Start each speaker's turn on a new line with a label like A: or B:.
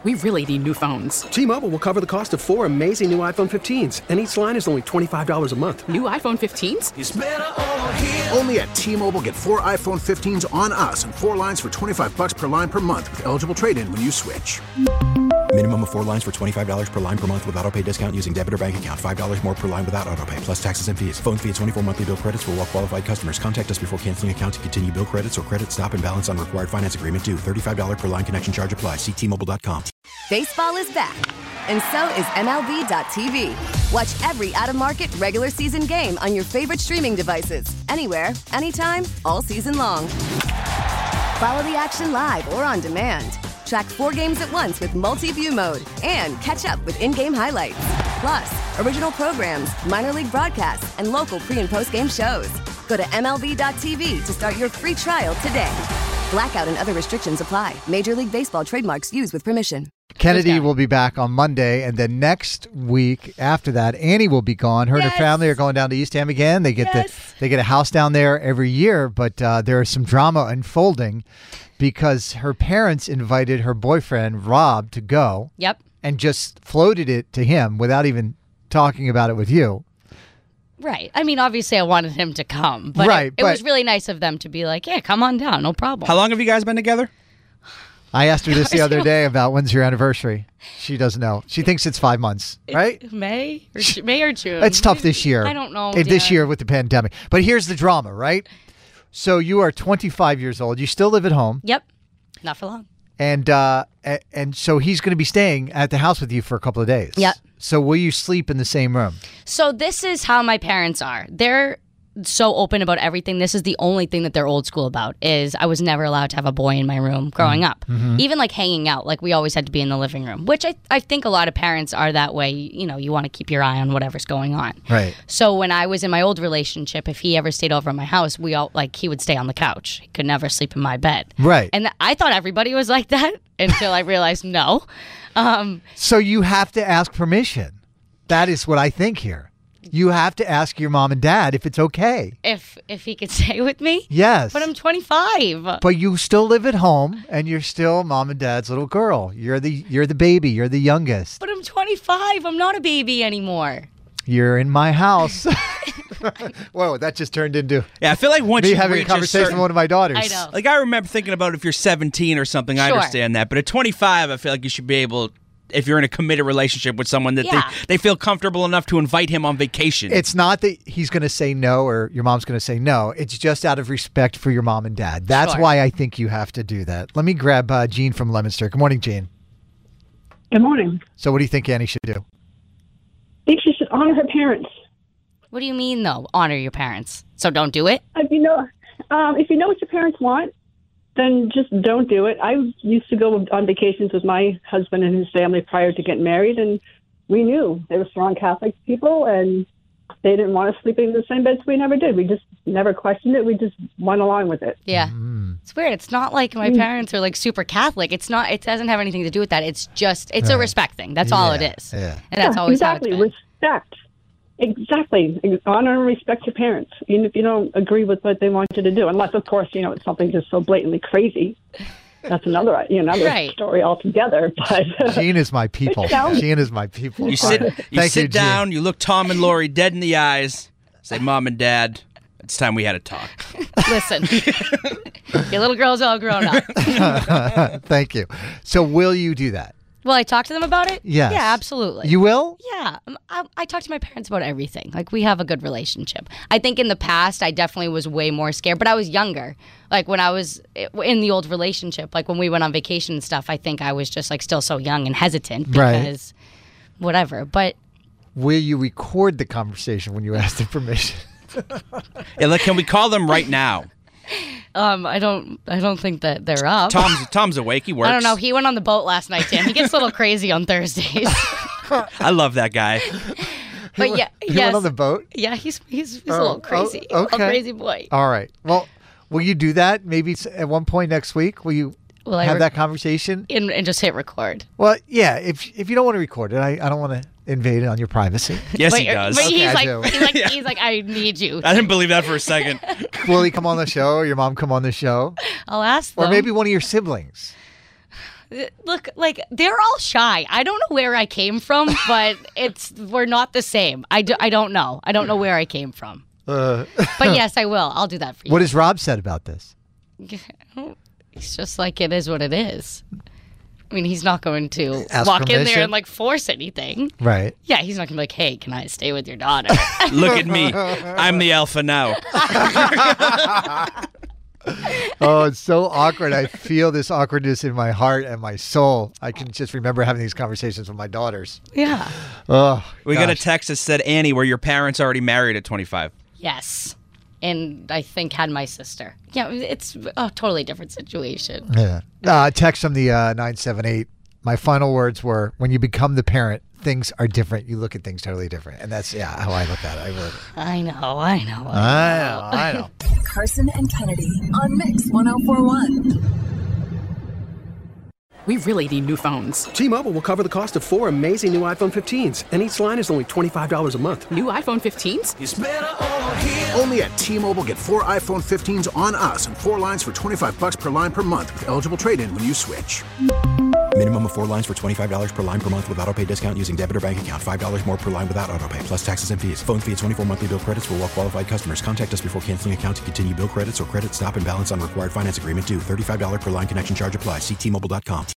A: We really need new phones.
B: T-Mobile will cover the cost of 4 amazing new iPhone 15s, and each line is only $25 a month.
A: New iPhone 15s?
C: It's better over here.
D: Only at T-Mobile, get 4 iPhone 15s on us and 4 lines for $25 per line per month with eligible trade-in when you switch.
E: Minimum of 4 lines for $25 per line per month with autopay discount using debit or bank account. $5 more per line without autopay, plus taxes and fees. Phone fee at 24 monthly bill credits for well-qualified customers. Contact us before canceling account to continue bill credits or credit stop and balance on required finance agreement due. $35 per line connection charge applies. See T-Mobile.com.
F: Baseball is back, and so is MLB.tv. Watch every out-of-market regular season game on your favorite streaming devices. Anywhere, anytime, all season long. Follow the action live or on demand. Track 4 games at once with multi-view mode and catch up with in-game highlights. Plus, original programs, minor league broadcasts, and local pre- and post-game shows. Go to MLB.tv to start your free trial today. Blackout and other restrictions apply. Major League Baseball trademarks used with permission.
G: Kennedy will be back on Monday, and then next week after that, Annie will be gone. Her and her family are going down to Eastham again. They get they get a house down there every year, but there is some drama unfolding because her parents invited her boyfriend Rob to go.
H: Yep.
G: And just floated it to him without even talking about it with you.
H: Right. I mean, obviously, I wanted him to come, but it was really nice of them to be like, "Yeah, come on down, no problem."
I: How long have you guys been together?
G: I asked her this the other day about when's your anniversary. She doesn't know. She thinks it's 5 months, right?
H: May or June.
G: It's tough this year.
H: I don't know.
G: This year with the pandemic. But here's the drama, right? So you are 25 years old. You still live at home.
H: Yep. Not for long.
G: And so he's going to be staying at the house with you for a couple of days.
H: Yep.
G: So will you sleep in the same room?
H: So this is how my parents are. They're so open about everything. This is the only thing that they're old school about is I was never allowed to have a boy in my room growing up.
G: Mm-hmm.
H: Even like hanging out, like we always had to be in the living room, which I think a lot of parents are that way. You know, you want to keep your eye on whatever's going on.
G: Right.
H: So when I was in my old relationship, if he ever stayed over at my house, he would stay on the couch. He could never sleep in my bed.
G: Right.
H: And I thought everybody was like that until I realized no.
G: So you have to ask permission. That is what I think here. You have to ask your mom and dad if it's okay.
H: If he could stay with me?
G: Yes.
H: But I'm 25.
G: But you still live at home, and you're still mom and dad's little girl. You're the baby. You're the youngest.
H: But I'm 25. I'm not a baby anymore.
G: You're in my house. Whoa, that just turned into
I: I feel like once
G: me
I: you
G: having a
I: reach
G: conversation with one of my daughters.
H: I know.
I: Like I remember thinking about if you're 17 or something, I
H: Sure.
I: understand that. But at 25, I feel like you should be able, if you're in a committed relationship with someone, that they feel comfortable enough to invite him on vacation.
G: It's not that he's going to say no or your mom's going to say no. It's just out of respect for your mom and dad. That's
H: Sure.
G: why I think you have to do that. Let me grab Jean from Leominster. Good morning, Jean.
J: Good morning.
G: So what do you think Annie should do?
J: I think she should honor her parents.
H: What do you mean, though? Honor your parents. So don't do it?
J: If you know what your parents want, then just don't do it. I used to go on vacations with my husband and his family prior to getting married, and we knew they were strong Catholic people, and they didn't want us sleeping in the same bed, so we never did. We just never questioned it. We just went along with it.
H: Yeah. It's weird. It's not like my parents are like super Catholic. It's not. It doesn't have anything to do with that. It's just, it's a respect thing. That's all it is.
G: Yeah.
H: And that's always
J: exactly.
H: how it's been.
J: Respect. Exactly. Honor and respect your parents, even if you don't agree with what they want you to do. Unless, of course, it's something just so blatantly crazy. That's another
H: Right.
J: story altogether. But
G: Jean is my people. Jean is my people.
I: You sit down,
G: Jean.
I: you look Tom and Lori dead in the eyes, say, Mom and Dad, it's time we had a talk.
H: Listen, your little girl's all grown up.
G: Thank you. So will you do that?
H: Will I talk to them about it?
G: Yes.
H: Yeah, absolutely.
G: You will?
H: Yeah. I talk to my parents about everything. Like, we have a good relationship. I think in the past, I definitely was way more scared, but I was younger. Like, when I was in the old relationship, like when we went on vacation and stuff, I think I was just like still so young and hesitant because whatever. But
G: will you record the conversation when you ask their permission?
I: Can we call them right now?
H: I don't think that they're up.
I: Tom's awake. He works.
H: I don't know. He went on the boat last night, Tim. He gets a little crazy on Thursdays.
I: I love that guy.
H: But
G: he went on the boat?
H: Yeah, he's a little crazy.
G: Okay.
H: A little crazy boy.
G: All right. Well, will you do that maybe at one point next week? Will you have that conversation?
H: And just hit record.
G: Well, yeah. If you don't want to record it, I don't want to invade on your privacy.
I: Yes, he does.
H: But
G: Okay,
H: he's like, I need you.
I: I didn't believe that for a second.
G: Will he come on the show or your mom come on the show?
H: I'll ask them.
G: Or maybe one of your siblings.
H: Look, like, they're all shy. I don't know where I came from, but we're not the same. I don't know. I don't know where I came from. But yes, I will. I'll do that for you.
G: What has Rob said about this?
H: He's just like, it is what it is. I mean, he's not going to
G: Ask
H: walk in
G: permission?
H: there and, like, force anything.
G: Right.
H: Yeah, he's not going to be like, hey, can I stay with your daughter?
I: Look at me. I'm the alpha now.
G: Oh, it's so awkward. I feel this awkwardness in my heart and my soul. I can just remember having these conversations with my daughters.
H: Yeah.
G: Oh,
I: We got a text that said, Annie, were your parents already married at 25?
H: Yes. And I think had my sister. Yeah, it's a totally different situation.
G: Yeah. Text from the 978. My final words were, when you become the parent, things are different. You look at things totally different. And that's, how I look at it.
H: I know.
C: Carson and Kennedy on Mix 104.1.
A: We really need new phones.
B: T-Mobile will cover the cost of 4 amazing new iPhone 15s, and each line is only $25 a month.
A: New iPhone 15s?
D: It's better over here. Only at T-Mobile, get 4 iPhone 15s on us and 4 lines for $25 per line per month with eligible trade-in when you switch.
E: Minimum of 4 lines for $25 per line per month with autopay discount using debit or bank account. $5 more per line without autopay, plus taxes and fees. Phone fee at 24 monthly bill credits for well-qualified customers. Contact us before canceling account to continue bill credits or credit stop and balance on required finance agreement due. $35 per line connection charge applies. See T-Mobile.com.